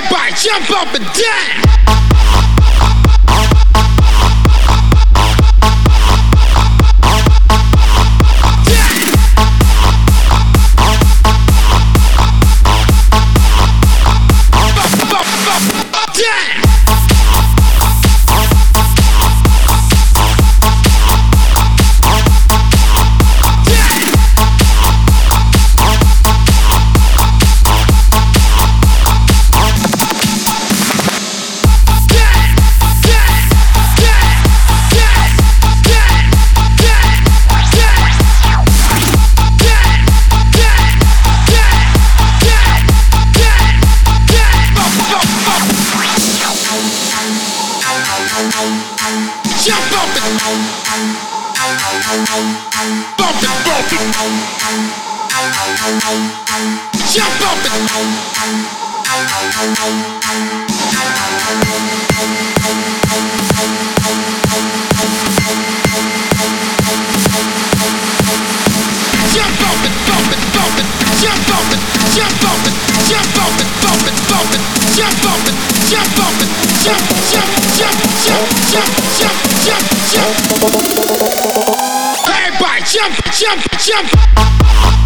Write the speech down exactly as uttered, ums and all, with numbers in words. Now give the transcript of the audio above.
Everybody jump up and down. Jump up and bump it, bump it. Jump up and jump up and bump it, bump it. Jump up and jump up and jump up and bump it, bump it. Jump up and jump up and jump, jump, jump, jump, jump, jump, jump, jump. Everybody jump, jump, jump.